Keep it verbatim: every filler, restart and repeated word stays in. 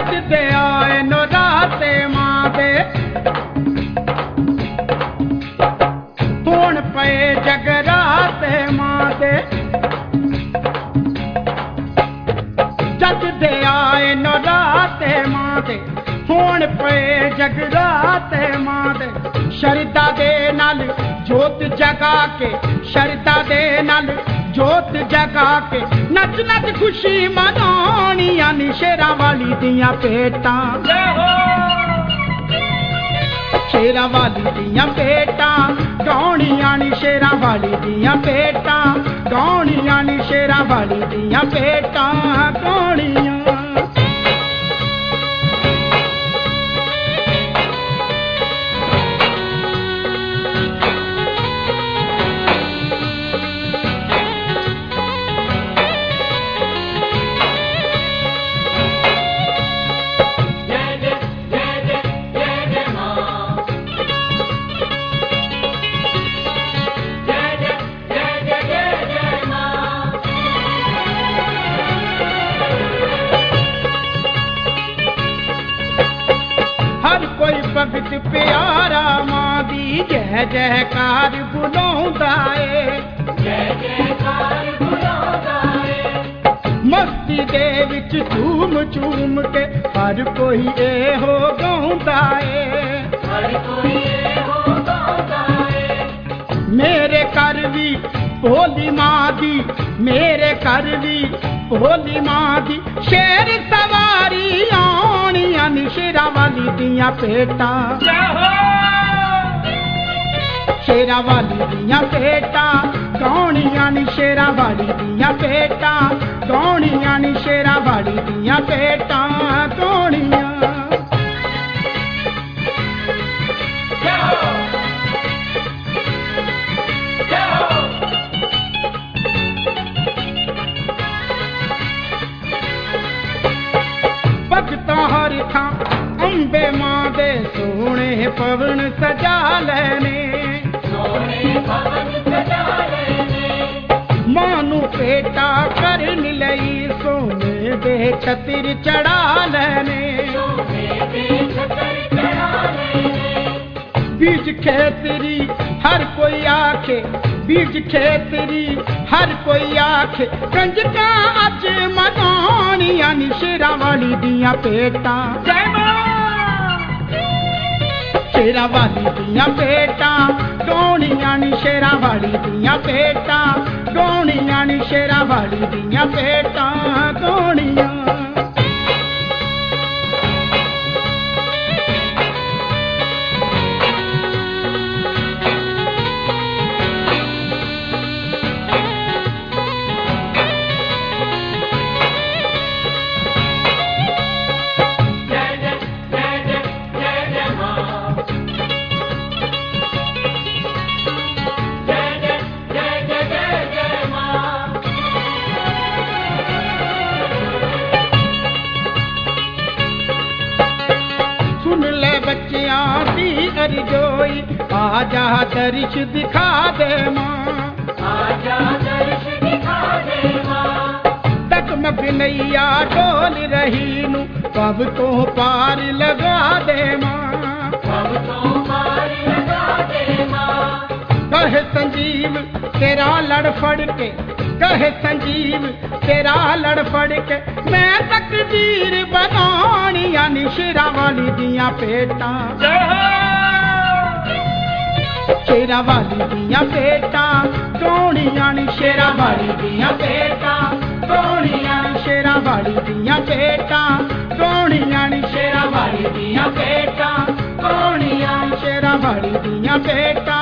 जद दे आए नराते मां दे होण पए जगराते मां दे जद दे आए नराते मां दे होण पए जगराते मां दे शरदा दे नाल जोत जगा के शरदा दे नाल जोत जगा के नच नच खुशी मनानी यानी शेरा वाली दियां पेटां शेरा वाली दियां पेटां गाउणियां नी शेरा वाली दियां पेटां गाउणियां नी शेरा वाली दियां पेटां गाउणियां भगत प्यारा मां दी जय जयकार बुलाउंदा ए जय जयकार बुलाउंदा ए मस्ती दे विच झूम झूम के हर कोई ए हो गाउंदा ए हर कोई ए हो गाउंदा ए मेरे घर भी भोली मां दी मेरे घर भी भोली मां दी शेर सवारी आनी यानी शेरा वाली दियां पेटां शेरा वाली दियां पेटां गाउणियां नी शेरा वाली दियां पेटां गाउणियां नी शेरा वाली दियां पेटां गाउणियां भगतां हर थां अंबे मां दे सोने पवन सजा लेने सोने पवन सजा लेने मां नू पेटा करन लई सोने दे छतिर चढ़ा लेने सोने दे छतिर चढ़ा लेने बीज खेतरी हर कोई आखे बीज खेतरी हर कोई आखे कंजका अज मनानी यानी शेरा वाली दियां पेटां शेरा वाली दियां पेटां गाउणियां नी शेरा वाली दियां पेटां गाउणियां नी शेरा वाली दियां पेटां गाउणियां जोई आजा दर्श दिखा दे मां आजा दर्श दिखा दे मां तकमक नैया डोल रही नू कब तो पार लगा दे मां कब तो पार लगा दे मां कहे संजीव तेरा लड़ फड़ के कहे संजीव तेरा लड़ फड़ के मैं तकदीर बनानी यानी शेरा वाली दियां पेटां शेरा वाली दियां पेटां गाउणियां नी शेरा वाली दियां पेटां गाउणियां नी शेरा वाली दियां पेटां गाउणियां नी शेरा वाली दियां पेटां गाउणियां नी शेरा वाली दियां पेटां